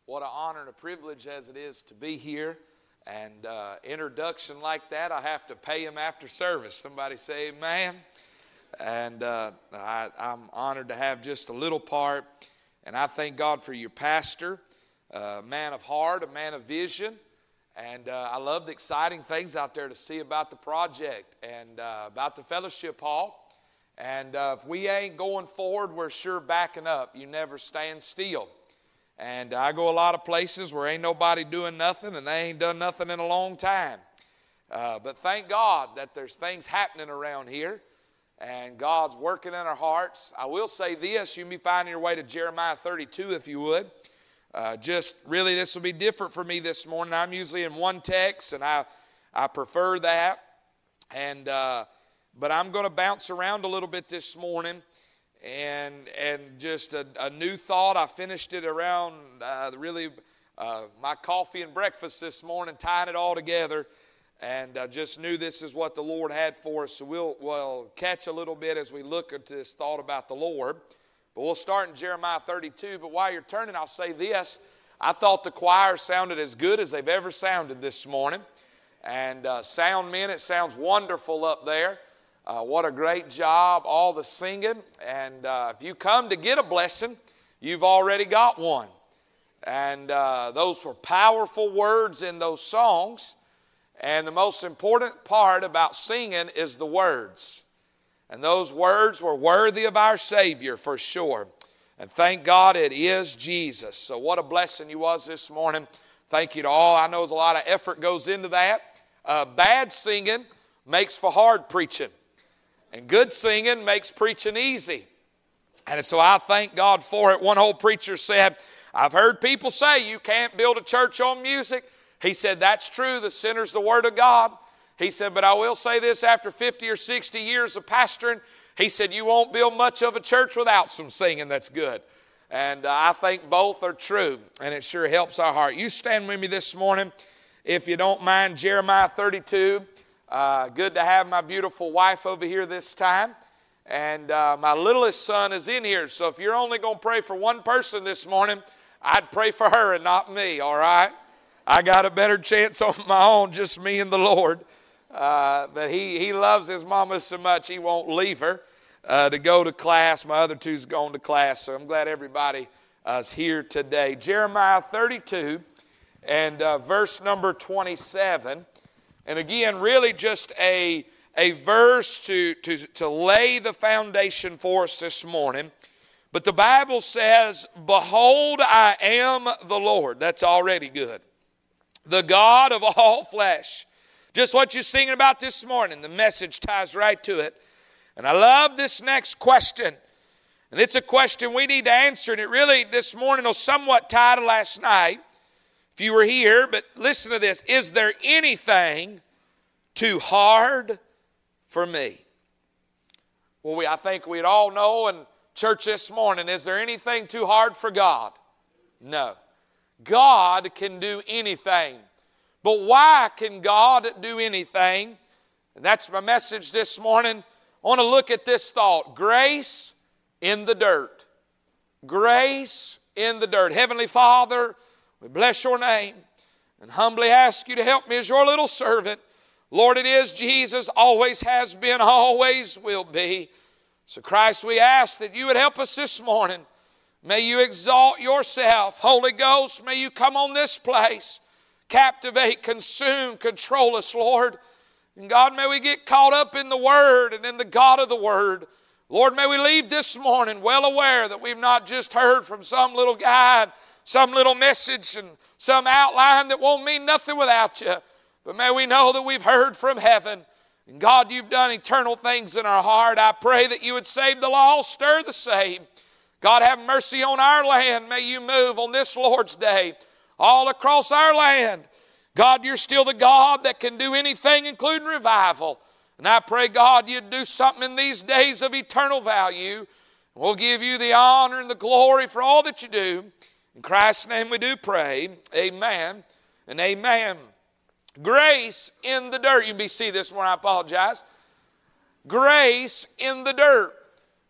What an honor and a privilege as it is to be here. And introduction like that, I have to pay him after service. Somebody say amen. And I'm honored to have just a little part. And I thank God for your pastor, a man of heart, a man of vision. And I love the exciting things out there to see about the project and about the fellowship hall. And if we ain't going forward, we're sure backing up. You never stand still. And I go a lot of places where ain't nobody doing nothing, and they ain't done nothing in a long time. But thank God that there's things happening around here, and God's working in our hearts. I will say this, you may be finding your way to Jeremiah 32 if you would. Just really this will be different for me this morning. I'm usually in one text, and I prefer that. And but I'm going to bounce around a little bit this morning. And just a new thought. I finished it around my coffee and breakfast this morning, tying it all together, and I just knew this is what the Lord had for us. So we'll catch a little bit as we look at this thought about the Lord. But we'll start in Jeremiah 32. But while you're turning, I'll say this. I thought the choir sounded as good as they've ever sounded this morning. And sound men, it sounds wonderful up there. What a great job, all the singing. And if you come to get a blessing, you've already got one. And those were powerful words in those songs. And the most important part about singing is the words. And those words were worthy of our Savior for sure. And thank God it is Jesus. So what a blessing you was this morning. Thank you to all. I know there's a lot of effort goes into that. Bad singing makes for hard preaching. And good singing makes preaching easy. And so I thank God for it. One old preacher said, I've heard people say you can't build a church on music. He said, that's true. The sinner's the Word of God. He said, but I will say this, after 50 or 60 years of pastoring, he said, you won't build much of a church without some singing that's good. And I think both are true. And it sure helps our heart. You stand with me this morning, if you don't mind, Jeremiah 32. Good to have my beautiful wife over here this time. And my littlest son is in here. So if you're only going to pray for one person this morning, I'd pray for her and not me, all right? I got a better chance on my own, just me and the Lord. But he loves his mama so much he won't leave her to go to class. My other two's going to class, so I'm glad everybody is here today. Jeremiah 32 and verse number 27. And again, really just a verse to lay the foundation for us this morning. But the Bible says, behold, I am the Lord. That's already good. The God of all flesh. Just what you're singing about this morning. The message ties right to it. And I love this next question. And it's a question we need to answer. And it really, this morning, was somewhat tied to last night. If you were here, but listen to this. Is there anything too hard for me? Well, I think we'd all know in church this morning, is there anything too hard for God? No. God can do anything. But why can God do anything? And that's my message this morning. I want to look at this thought. Grace in the dirt. Grace in the dirt. Heavenly Father, we bless your name and humbly ask you to help me as your little servant. Lord, it is Jesus, always has been, always will be. So Christ, we ask that you would help us this morning. May you exalt yourself. Holy Ghost, may you come on this place. Captivate, consume, control us, Lord. And God, may we get caught up in the Word and in the God of the Word. Lord, may we leave this morning well aware that we've not just heard from some little guide, some little message and some outline that won't mean nothing without you. But may we know that we've heard from heaven. And God, you've done eternal things in our heart. I pray that you would save the lost, stir the saved. God, have mercy on our land. May you move on this Lord's day all across our land. God, you're still the God that can do anything, including revival. And I pray, God, you'd do something in these days of eternal value. We'll give you the honor and the glory for all that you do. In Christ's name we do pray. Amen and amen. Grace in the dirt. You can be seated this morning. I apologize. Grace in the dirt.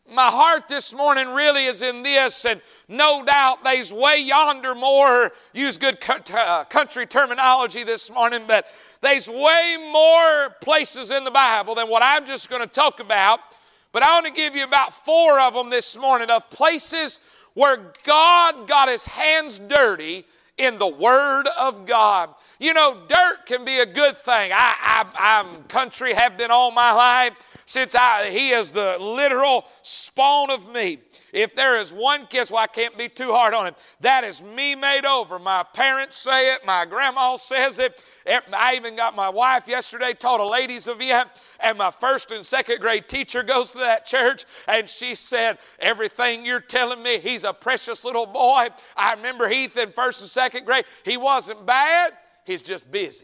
my heart this morning really is in this, and no doubt there's way yonder more, use good country terminology this morning, but there's way more places in the Bible than what I'm just going to talk about. But I want to give you about 4 of them this morning of places where God got His hands dirty in the Word of God. You know, dirt can be a good thing. I'm country, have been all my life. Since He is the literal spawn of me. If there is one kiss, well, I can't be too hard on Him. That is me made over. My parents say it. My grandma says it. I even got my wife yesterday, taught a ladies event, and my 1st and 2nd grade teacher goes to that church, and she said, everything you're telling me, he's a precious little boy. I remember Heath in 1st and 2nd grade. He wasn't bad. He's just busy.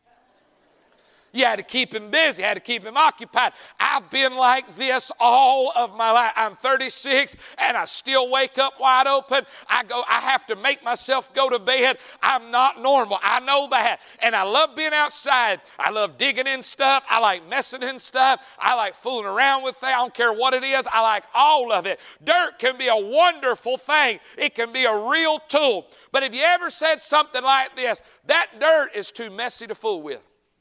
You had to keep him busy, had to keep him occupied. I've been like this all of my life. I'm 36 and I still wake up wide open. I have to make myself go to bed. I'm not normal. I know that. And I love being outside. I love digging in stuff. I like messing in stuff. I like fooling around with that. I don't care what it is. I like all of it. Dirt can be a wonderful thing. It can be a real tool. But have you ever said something like this? That dirt is too messy to fool with.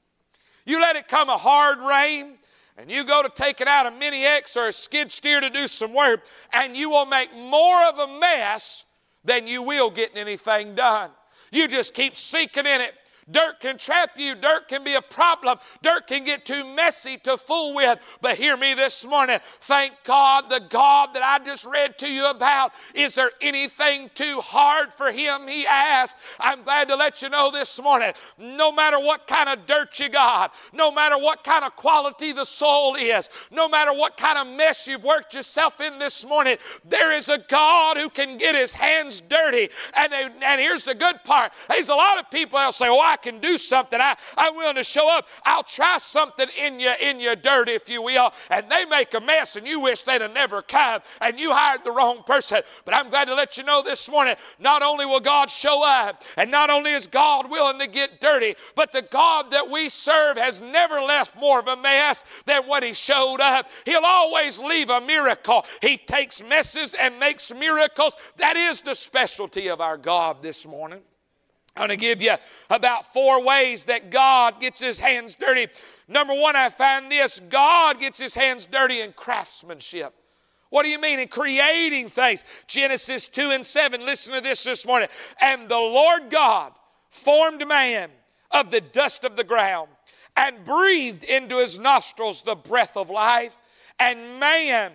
You let it come a hard rain, and you go to take it out a Mini X or a skid steer to do some work, and you will make more of a mess than you will getting anything done. You just keep sinking in it. Dirt can trap you. Dirt can be a problem. Dirt can get too messy to fool with. But hear me this morning. Thank God, the God that I just read to you about, is there anything too hard for Him? He asked. I'm glad to let you know this morning, no matter what kind of dirt you got, no matter what kind of quality the soul is, no matter what kind of mess you've worked yourself in this morning, there is a God who can get His hands dirty. And here's the good part. There's a lot of people that'll say, I can do something. I'm willing to show up. I'll try something in your dirt, if you will. And they make a mess and you wish they'd have never come and you hired the wrong person. But I'm glad to let you know this morning, not only will God show up and not only is God willing to get dirty, but the God that we serve has never left more of a mess than when He showed up. He'll always leave a miracle. He takes messes and makes miracles. That is the specialty of our God this morning. I'm going to give you about 4 ways that God gets His hands dirty. Number 1, I find this. God gets His hands dirty in craftsmanship. What do you mean? In creating things. Genesis 2:7. Listen to this morning. And the Lord God formed man of the dust of the ground and breathed into his nostrils the breath of life. And man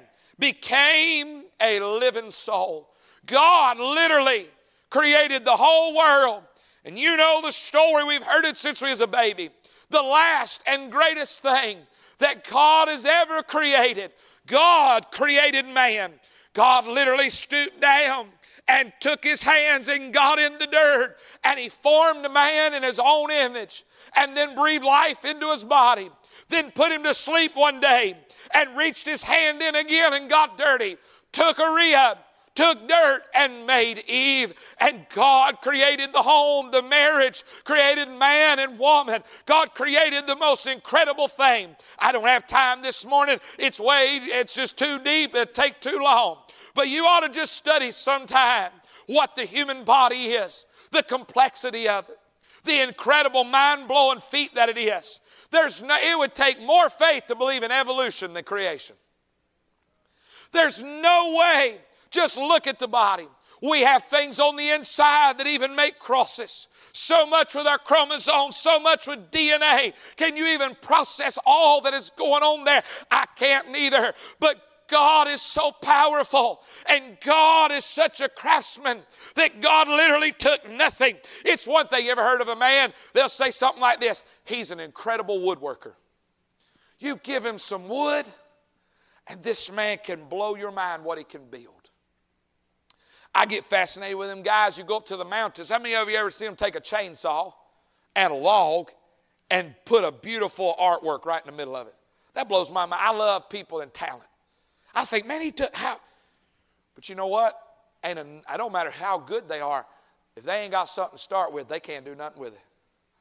became a living soul. God literally created the whole world. And you know the story, we've heard it since we was a baby. The last and greatest thing that God has ever created, God created man. God literally stooped down and took His hands and got in the dirt. And He formed man in His own image and then breathed life into his body. Then put him to sleep one day and reached His hand in again and got dirty. Took a rib, took dirt and made Eve. And God created the home, the marriage, created man and woman. God created the most incredible thing. I don't have time this morning. It's just too deep. It'd take too long. But you ought to just study sometime what the human body is, the complexity of it, the incredible mind-blowing feat that it is. It would take more faith to believe in evolution than creation. There's no way. Just look at the body. We have things on the inside that even make crosses. So much with our chromosomes, so much with DNA. Can you even process all that is going on there? I can't neither. But God is so powerful and God is such a craftsman that God literally took nothing. It's one thing, you ever heard of a man? They'll say something like this. He's an incredible woodworker. You give him some wood and this man can blow your mind what he can build. I get fascinated with them guys. You go up to the mountains. How many of you ever see them take a chainsaw and a log and put a beautiful artwork right in the middle of it? That blows my mind. I love people and talent. I think, man, he took how? But you know what? I don't matter how good they are. If they ain't got something to start with, they can't do nothing with it.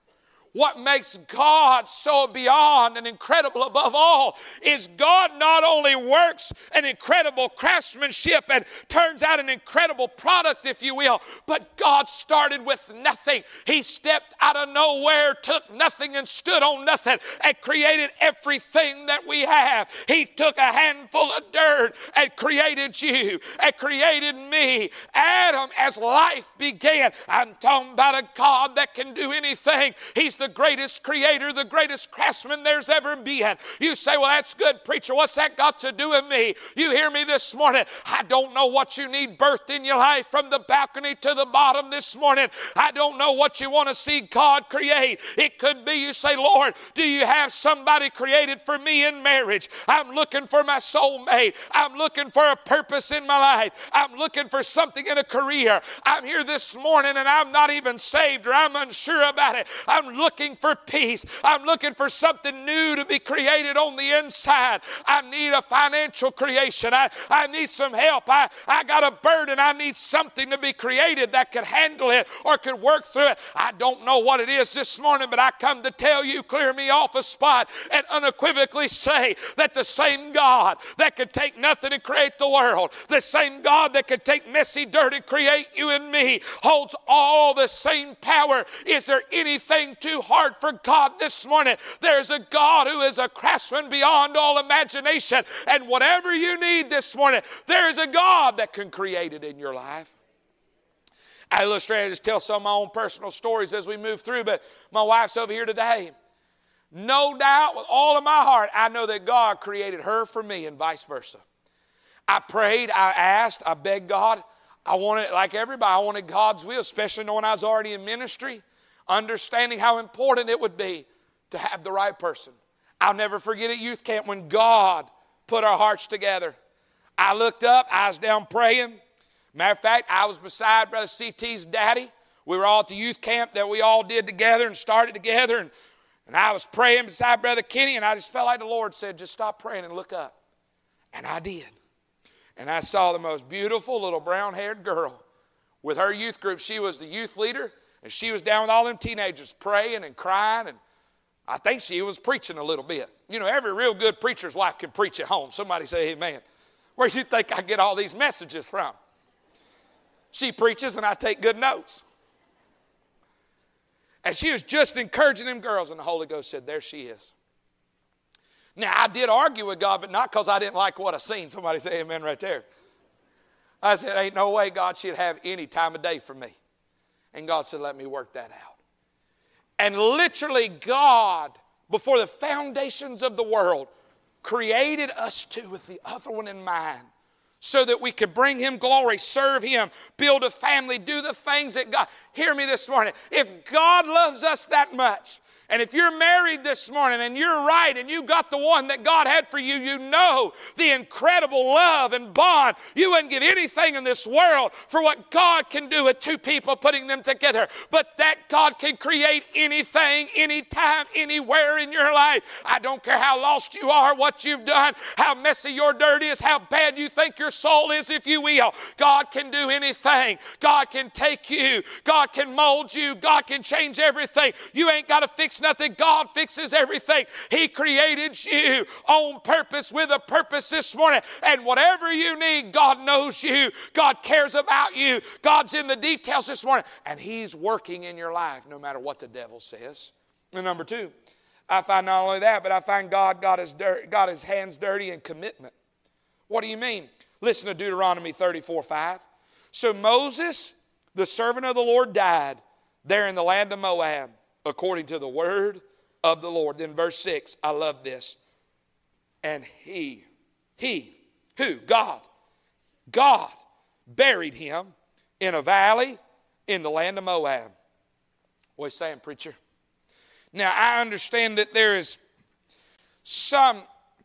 What makes God so beyond and incredible above all is God not only works an incredible craftsmanship and turns out an incredible product, if you will, but God started with nothing. He stepped out of nowhere, took nothing and stood on nothing and created everything that we have. He took a handful of dirt and created you and created me. Adam, as life began, I'm talking about a God that can do anything. He's the greatest creator, the greatest craftsman there's ever been. You say, well, that's good, preacher. What's that got to do with me? You hear me this morning. I don't know what you need birthed in your life from the balcony to the bottom this morning. I don't know what you want to see God create. It could be you say, Lord, do you have somebody created for me in marriage? I'm looking for my soulmate. I'm looking for a purpose in my life. I'm looking for something in a career. I'm here this morning and I'm not even saved or I'm unsure about it. I'm looking for peace. I'm looking for something new to be created on the inside. I need a financial creation. I need some help. I got a burden. I need something to be created that could handle it or could work through it. I don't know what it is this morning, but I come to tell you, clear me off a spot and unequivocally say that the same God that could take nothing and create the world, the same God that could take messy dirt and create you and me, holds all the same power. Is there anything too hard for God this morning? There's a God who is a craftsman beyond all imagination, and whatever you need this morning, there is a God that can create it in your life. I illustrated, just tell some of my own personal stories as we move through, but my wife's over here today. No doubt with all of my heart, I know that God created her for me and vice versa. I prayed, I asked, I begged God. I wanted, like everybody, I wanted God's will, especially knowing I was already in ministry, understanding how important it would be to have the right person. I'll never forget at youth camp when God put our hearts together. I looked up, I was down praying. Matter of fact, I was beside Brother C.T.'s daddy. We were all at the youth camp that we all did together and started together. And I was praying beside Brother Kenny, and I just felt like the Lord said, just stop praying and look up. And I did. And I saw the most beautiful little brown-haired girl with her youth group. She was the youth leader, and she was down with all them teenagers praying and crying, and I think she was preaching a little bit. You know, every real good preacher's wife can preach at home. Somebody say amen. Where do you think I get all these messages from? She preaches and I take good notes. And she was just encouraging them girls, and the Holy Ghost said, there she is. Now, I did argue with God, but not because I didn't like what I seen. Somebody say amen right there. I said, ain't no way God should have any time of day for me. And God said, let me work that out. And literally God, before the foundations of the world, created us two with the other one in mind so that we could bring Him glory, serve Him, build a family, do the things that God... Hear me this morning. If God loves us that much, and if you're married this morning and you're right and you got the one that God had for you, you know the incredible love and bond. You wouldn't give anything in this world for what God can do with two people putting them together. But that God can create anything, anytime, anywhere in your life. I don't care how lost you are, what you've done, how messy your dirt is, how bad you think your soul is, if you will. God can do anything. God can take you. God can mold you. God can change everything. You ain't got to fix nothing. God fixes everything. He created you on purpose with a purpose this morning. And whatever you need, God knows you. God cares about you. God's in the details this morning. And He's working in your life no matter what the devil says. And number two, I find not only that, but I find God got his hands dirty in commitment. What do you mean? Listen to Deuteronomy 34:5. So Moses, the servant of the Lord, died there in the land of Moab, according to the word of the Lord. Then verse 6, I love this. And he, who? God buried him in a valley in the land of Moab. What are you saying, preacher? Now, I understand that there is something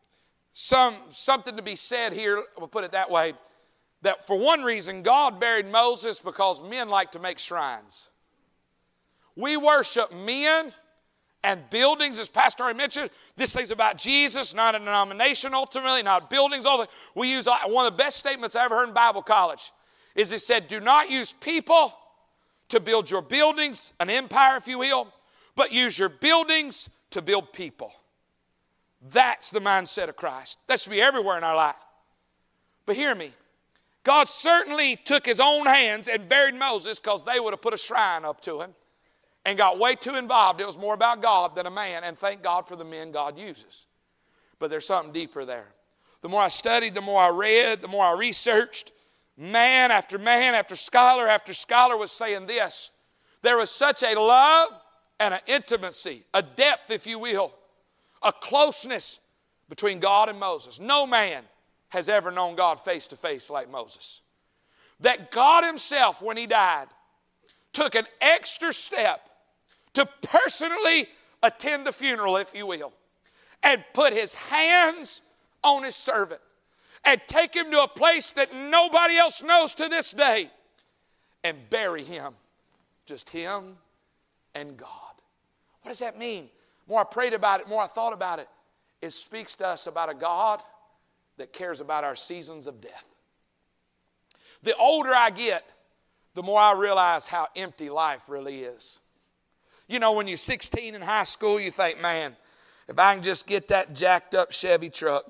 to be said here, we'll put it that way, that for one reason, God buried Moses because men like to make shrines. We worship men and buildings, as Pastor already mentioned. This thing's about Jesus, not a denomination ultimately, not buildings. We use one of the best statements I ever heard in Bible college is it said, do not use people to build your buildings, an empire, if you will, but use your buildings to build people. That's the mindset of Christ. That should be everywhere in our life. But hear me. God certainly took his own hands and buried Moses because they would have put a shrine up to him and got way too involved. It was more about God than a man, and thank God for the men God uses. But there's something deeper there. The more I studied, the more I read, the more I researched, man after scholar was saying this. There was such a love and an intimacy, a depth, if you will, a closeness between God and Moses. No man has ever known God face to face like Moses. That God himself, when he died, took an extra step to personally attend the funeral, if you will, and put his hands on his servant and take him to a place that nobody else knows to this day and bury him. Just him and God. What does that mean? The more I prayed about it, the more I thought about it, it speaks to us about a God that cares about our seasons of death. The older I get, the more I realize how empty life really is. You know, when you're 16 in high school, you think, man, if I can just get that jacked up Chevy truck,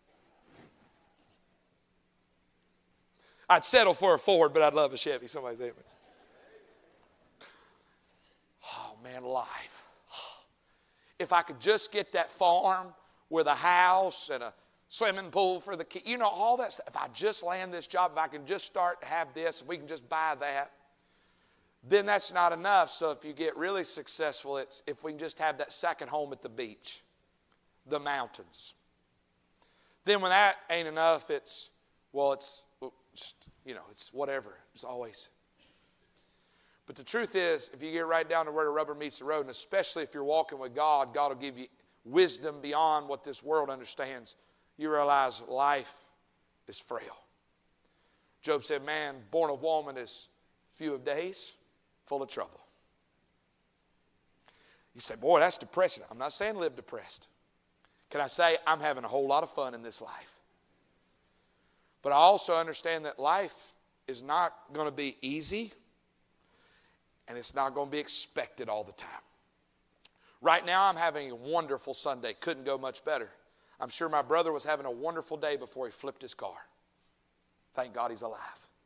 I'd settle for a Ford, but I'd love a Chevy. Somebody say it. Oh, man, life. If I could just get that farm with a house and a swimming pool for the kids, you know, all that stuff. If I just land this job, if I can just start to have this, if we can just buy that, then that's not enough. So if you get really successful, it's if we can just have that second home at the beach, the mountains. Then when that ain't enough, it's just, you know, it's whatever. It's always. But the truth is, if you get right down to where the rubber meets the road, and especially if you're walking with God, God will give you wisdom beyond what this world understands. You realize life is frail. Job said, man born of woman is few of days, full of trouble. You say, boy, that's depressing. I'm not saying live depressed. Can I say I'm having a whole lot of fun in this life? But I also understand that life is not going to be easy, and it's not going to be expected all the time. Right now, I'm having a wonderful Sunday. Couldn't go much better. I'm sure my brother was having a wonderful day before he flipped his car. Thank God he's alive.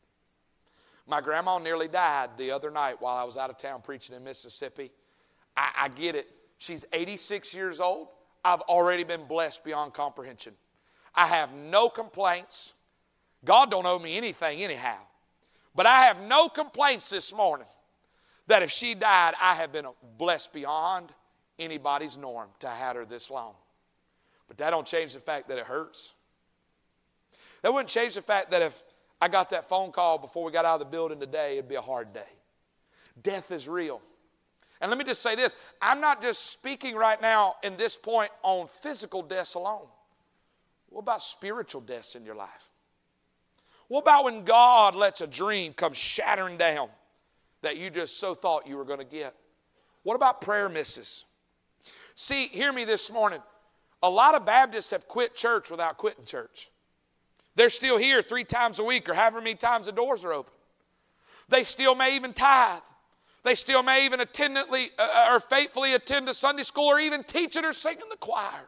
My grandma nearly died the other night while I was out of town preaching in Mississippi. I get it. She's 86 years old. I've already been blessed beyond comprehension. I have no complaints. God don't owe me anything anyhow. But I have no complaints this morning that if she died, I have been blessed beyond anybody's norm to have had her this long. But that don't change the fact that it hurts. That wouldn't change the fact that if I got that phone call before we got out of the building today, it'd be a hard day. Death is real. And let me just say this. I'm not just speaking right now in this point on physical deaths alone. What about spiritual deaths in your life? What about when God lets a dream come shattering down that you just so thought you were going to get? What about prayer misses? See, hear me this morning. A lot of Baptists have quit church without quitting church. They're still here 3 times a week or however many times the doors are open. They still may even tithe. They still may even or faithfully attend a Sunday school or even teach it or sing in the choir.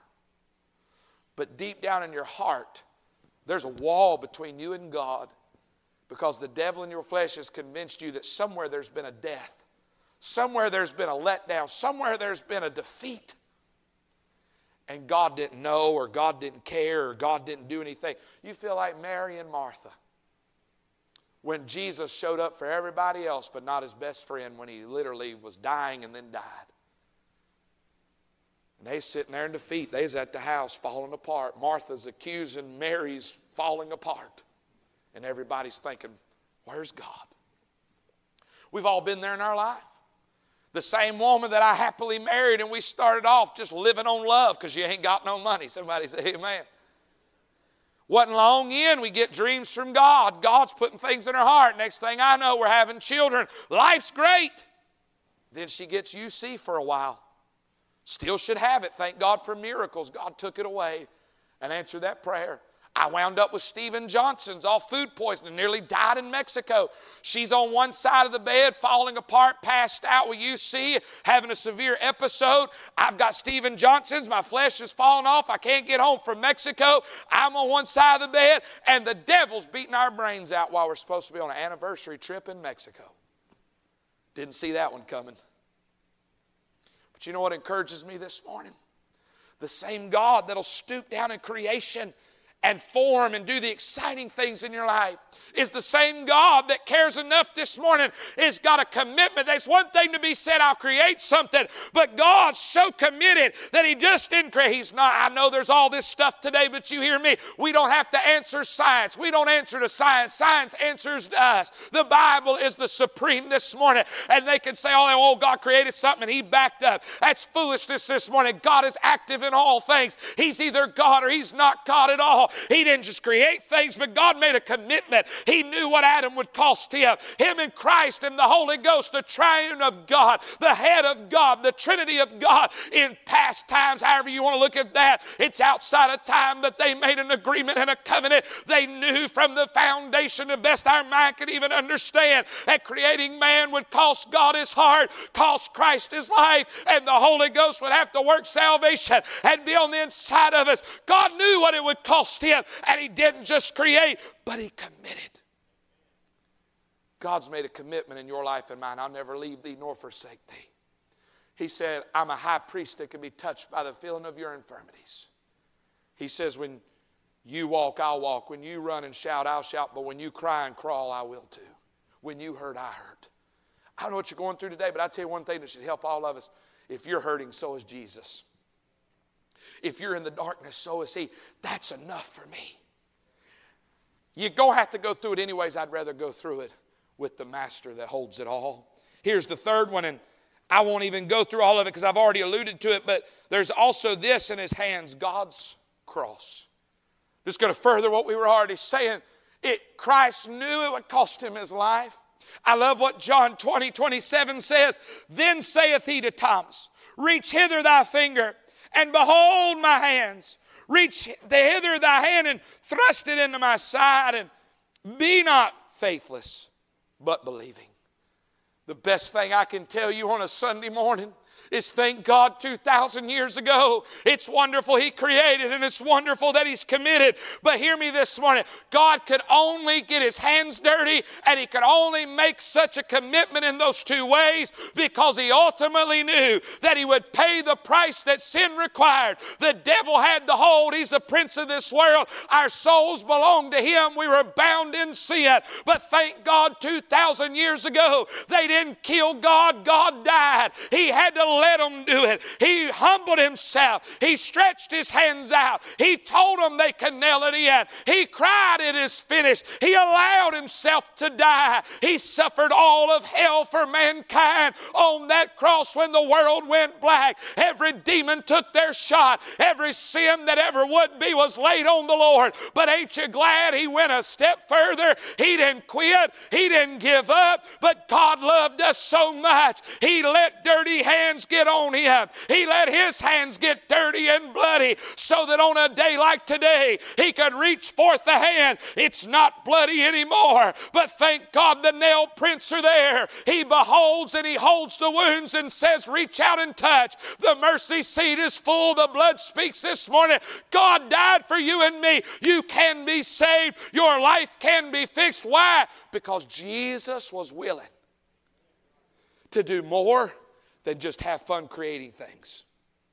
But deep down in your heart, there's a wall between you and God because the devil in your flesh has convinced you that somewhere there's been a death. Somewhere there's been a letdown. Somewhere there's been a defeat. And God didn't know or God didn't care or God didn't do anything. You feel like Mary and Martha when Jesus showed up for everybody else but not his best friend when he literally was dying and then died. And they sitting there in defeat. They's at the house falling apart. Martha's accusing Mary's falling apart. And everybody's thinking, where's God? We've all been there in our life. The same woman that I happily married and we started off just living on love because you ain't got no money. Somebody say amen. Wasn't long in, we get dreams from God. God's putting things in her heart. Next thing I know, we're having children. Life's great. Then she gets UC for a while. Still should have it. Thank God for miracles. God took it away and answered that prayer. I wound up with Stephen Johnson's all food poisoning, nearly died in Mexico. She's on one side of the bed, falling apart, passed out with UC, having a severe episode. I've got Stephen Johnson's. My flesh is falling off. I can't get home from Mexico. I'm on one side of the bed, and the devil's beating our brains out while we're supposed to be on an anniversary trip in Mexico. Didn't see that one coming. But you know what encourages me this morning? The same God that'll stoop down in creation and form and do the exciting things in your life is the same God that cares enough this morning, has got a commitment. There's one thing to be said, I'll create something, but God's so committed that He just didn't create. He's not, I know there's all this stuff today, but you hear me. We don't have to answer science. We don't answer to science. Science answers to us. The Bible is the supreme this morning, and they can say, oh, God created something and He backed up. That's foolishness this morning. God is active in all things. He's either God or He's not God at all. He didn't just create things, but God made a commitment. He knew what Adam would cost him. Him and Christ and the Holy Ghost, the triune of God, the head of God, the Trinity of God in past times, however you want to look at that. It's outside of time, but they made an agreement and a covenant. They knew from the foundation, the best our mind could even understand, that creating man would cost God His heart, cost Christ His life, and the Holy Ghost would have to work salvation and be on the inside of us. God knew what it would cost Him, and He didn't just create, but He committed. God's made a commitment in your life and mine. I'll never leave thee nor forsake thee. He said, I'm a high priest that can be touched by the feeling of your infirmities. He says, when you walk, I'll walk. When you run and shout, I'll shout. But when you cry and crawl, I will too. When you hurt, I hurt. I don't know what you're going through today, but I'll tell you one thing that should help all of us. If you're hurting, so is Jesus. If you're in the darkness, so is He. That's enough for me. You're going to have to go through it anyways. I'd rather go through it with the Master that holds it all. Here's the third one, and I won't even go through all of it because I've already alluded to it, but there's also this in His hands, God's cross. Just going to further what we were already saying. Christ knew it would cost Him His life. I love what John 20:27 says. Then saith He to Thomas, reach hither thy finger, and behold my hands. Reach hither thy hand and thrust it into my side, and be not faithless, but believing. The best thing I can tell you on a Sunday morning is thank God 2,000 years ago. It's wonderful He created, and it's wonderful that He's committed. But hear me this morning. God could only get His hands dirty, and He could only make such a commitment in those two ways because He ultimately knew that He would pay the price that sin required. The devil had the hold. He's the prince of this world. Our souls belong to him. We were bound in sin. But thank God 2,000 years ago, they didn't kill God. God died. He had to let them do it. He humbled Himself. He stretched His hands out. He told them they could nail it in. He cried, it is finished. He allowed Himself to die. He suffered all of hell for mankind on that cross when the world went black. Every demon took their shot. Every sin that ever would be was laid on the Lord. But ain't you glad He went a step further? He didn't quit. He didn't give up. But God loved us so much. He let dirty hands get on Him. He let His hands get dirty and bloody so that on a day like today, He could reach forth the hand. It's not bloody anymore, but thank God the nail prints are there. He beholds and He holds the wounds and says, reach out and touch. The mercy seat is full. The blood speaks this morning. God died for you and me. You can be saved. Your life can be fixed. Why? Because Jesus was willing to do more than just have fun creating things.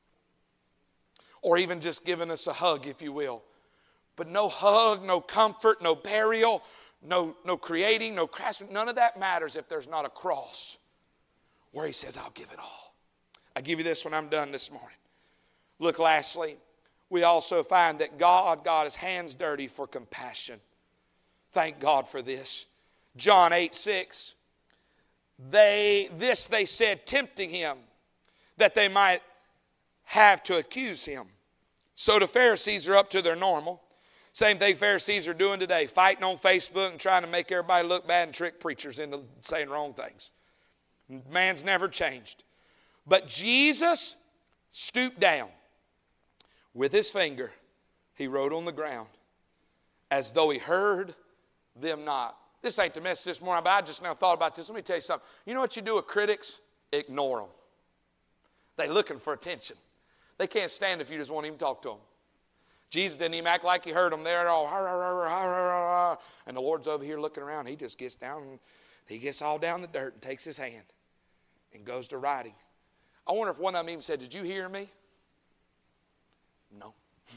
Or even just giving us a hug, if you will. But no hug, no comfort, no burial, no creating, no craftsmanship. None of that matters if there's not a cross where He says, I'll give it all. I give you this when I'm done this morning. Look, lastly, we also find that God got His hands dirty for compassion. Thank God for this. John 8:6. They said, tempting Him, that they might have to accuse Him. So the Pharisees are up to their normal. Same thing Pharisees are doing today, fighting on Facebook and trying to make everybody look bad and trick preachers into saying wrong things. Man's never changed. But Jesus stooped down. With His finger, He wrote on the ground, as though he heard them not. This ain't the message this morning, but I just now thought about this. Let me tell you something. You know what you do with critics? Ignore them. They're looking for attention. They can't stand if you just won't even talk to them. Jesus didn't even act like he heard them. They're all, and the Lord's over here looking around. He just gets down, and he gets all down the dirt and takes his hand and goes to writing. I wonder if one of them even said, "Did you hear me?" No.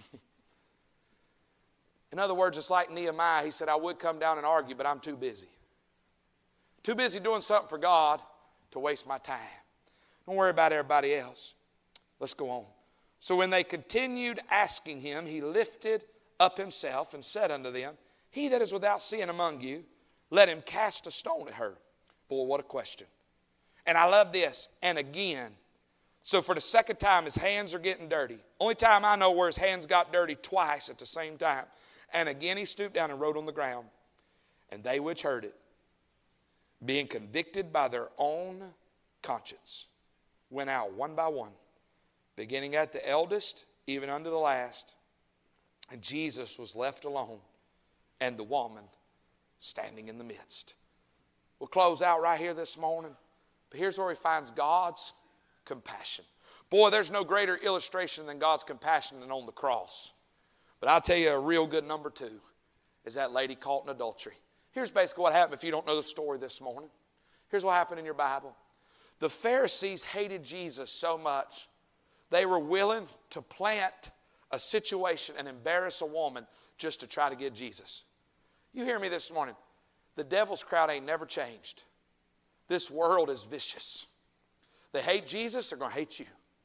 In other words, it's like Nehemiah. He said, "I would come down and argue, but I'm too busy. Too busy doing something for God to waste my time. Don't worry about everybody else." Let's go on. So when they continued asking him, he lifted up himself and said unto them, "He that is without sin among you, let him cast a stone at her." Boy, what a question. And I love this. And again. So for the second time, his hands are getting dirty. Only time I know where his hands got dirty, twice at the same time. And again he stooped down and wrote on the ground. And they which heard it, being convicted by their own conscience, went out one by one, beginning at the eldest, even unto the last. And Jesus was left alone, and the woman standing in the midst. We'll close out right here this morning. But here's where he finds God's compassion. Boy, there's no greater illustration than God's compassion than on the cross. But I'll tell you a real good number 2 is that lady caught in adultery. Here's basically what happened if you don't know the story this morning. Here's what happened in your Bible. The Pharisees hated Jesus so much, they were willing to plant a situation and embarrass a woman just to try to get Jesus. You hear me this morning. The devil's crowd ain't never changed. This world is vicious. They hate Jesus, they're going to hate you.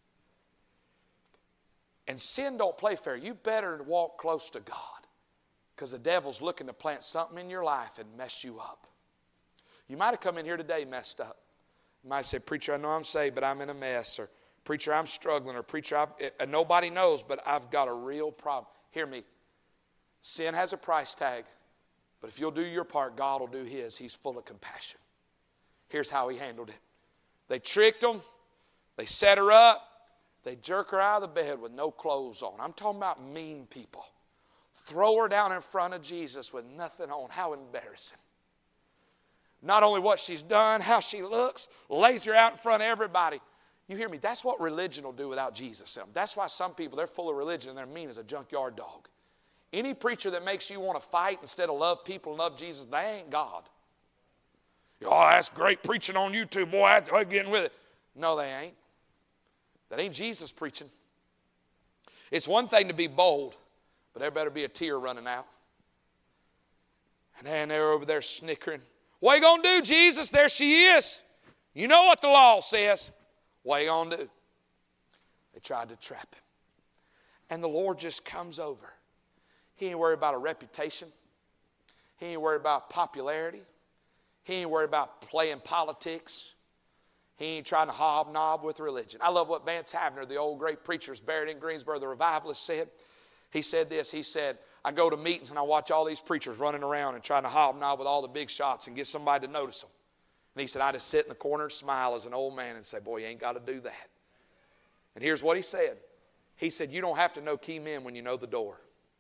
And sin don't play fair. You better walk close to God, because the devil's looking to plant something in your life and mess you up. You might have come in here today messed up. You might say, "Preacher, I know I'm saved, but I'm in a mess." Or, "Preacher, I'm struggling." Or, "Preacher, nobody knows, but I've got a real problem." Hear me. Sin has a price tag. But if you'll do your part, God will do His. He's full of compassion. Here's how He handled it. They tricked them. They set her up. They jerk her out of the bed with no clothes on. I'm talking about mean people. Throw her down in front of Jesus with nothing on. How embarrassing. Not only what she's done, how she looks, lays her out in front of everybody. You hear me? That's what religion will do without Jesus. That's why some people, they're full of religion and they're mean as a junkyard dog. Any preacher that makes you want to fight instead of love people and love Jesus, they ain't God. "Oh, that's great preaching on YouTube, boy. I'm getting with it." No, they ain't. That ain't Jesus preaching. It's one thing to be bold, but there better be a tear running out. And then they're over there snickering. "What are you going to do, Jesus? There she is. You know what the law says. What are you going to do?" They tried to trap him. And the Lord just comes over. He ain't worried about a reputation. He ain't worried about popularity. He ain't worried about playing politics. He ain't trying to hobnob with religion. I love what Vance Havner, the old great preacher buried in Greensboro, the revivalist, said. He said this. He said, "I go to meetings and I watch all these preachers running around and trying to hobnob with all the big shots and get somebody to notice them." And he said, "I just sit in the corner and smile as an old man and say, boy, you ain't got to do that." And here's what he said. He said, "You don't have to know key men when you know the door."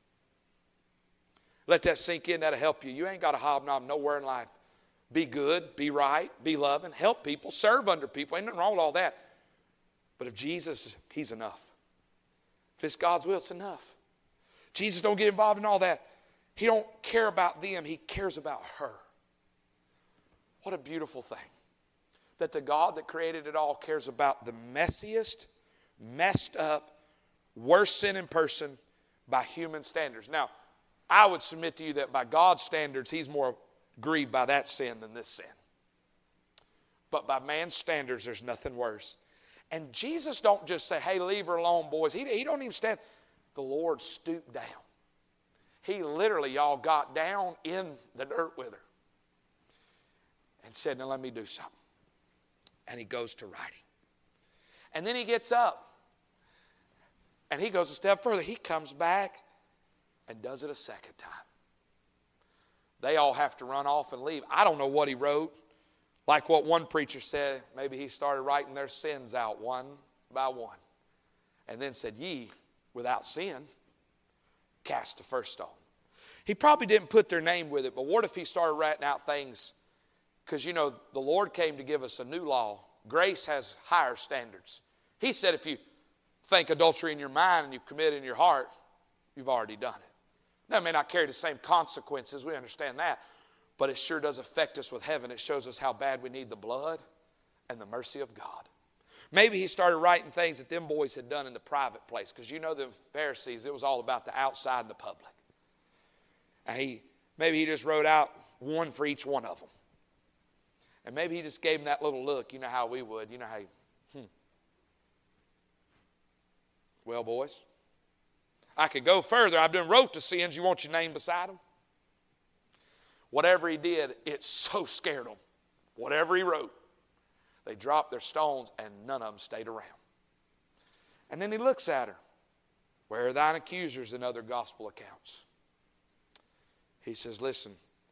Let that sink in. That'll help you. You ain't got to hobnob nowhere in life. Be good, be right, be loving, help people, serve under people. Ain't nothing wrong with all that. But if Jesus, He's enough. If it's God's will, it's enough. Jesus don't get involved in all that. He don't care about them. He cares about her. What a beautiful thing. That the God that created it all cares about the messiest, messed up, worst sinning person by human standards. Now, I would submit to you that by God's standards, He's more grieved by that sin than this sin. But by man's standards, there's nothing worse. And Jesus don't just say, "Hey, leave her alone, boys." He don't even stand. The Lord stooped down. He literally, y'all, got down in the dirt with her and said, "Now let me do something." And He goes to writing. And then He gets up and He goes a step further. He comes back and does it a second time. They all have to run off and leave. I don't know what He wrote. Like what one preacher said, maybe he started writing their sins out one by one. And then said, "Ye without sin, cast the first stone." He probably didn't put their name with it, but what if he started writing out things? Because, you know, the Lord came to give us a new law. Grace has higher standards. He said if you think adultery in your mind and you've committed in your heart, you've already done it. Now, it may not carry the same consequences. We understand that. But it sure does affect us with heaven. It shows us how bad we need the blood and the mercy of God. Maybe he started writing things that them boys had done in the private place. Because you know the Pharisees, it was all about the outside and the public. And maybe he just wrote out one for each one of them. And maybe he just gave them that little look. You know how we would. You know how Well, boys, I could go further. I've done wrote the sins. You want your name beside them? Whatever he did, it so scared them. Whatever he wrote, they dropped their stones and none of them stayed around. And then he looks at her. Where are thine accusers in other gospel accounts? He says, listen,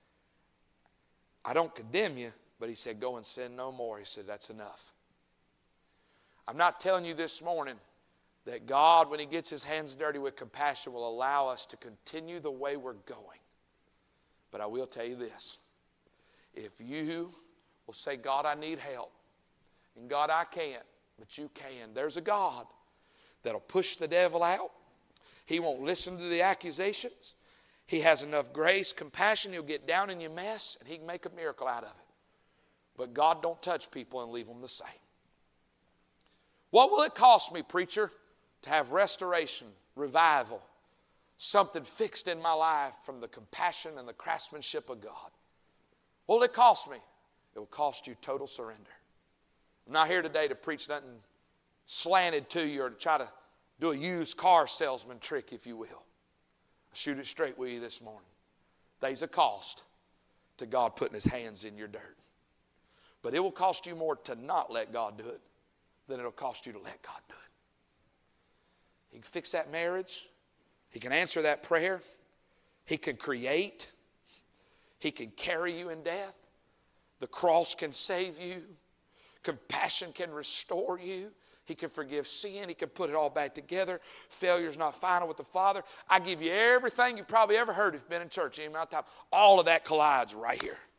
I don't condemn you, but he said, go and sin no more. He said, that's enough. I'm not telling you this morning that God, when he gets his hands dirty with compassion, will allow us to continue the way we're going. But I will tell you this. If you will say, God, I need help, and God, I can't, but you can, there's a God that'll push the devil out. He won't listen to the accusations. He has enough grace, compassion. He'll get down in your mess, and he can make a miracle out of it. But God don't touch people and leave them the same. What will it cost me, preacher, to have restoration, revival, something fixed in my life from the compassion and the craftsmanship of God? What will it cost me? It will cost you total surrender. I'm not here today to preach nothing slanted to you or to try to do a used car salesman trick, if you will. I'll shoot it straight with you this morning. There's a cost to God putting his hands in your dirt. But it will cost you more to not let God do it than it'll cost you to let God do it. He can fix that marriage. He can answer that prayer. He can create. He can carry you in death. The cross can save you. Compassion can restore you. He can forgive sin. He can put it all back together. Failure's not final with the Father. I give you everything you've probably ever heard if you've been in church any amount of time. All of that collides right here.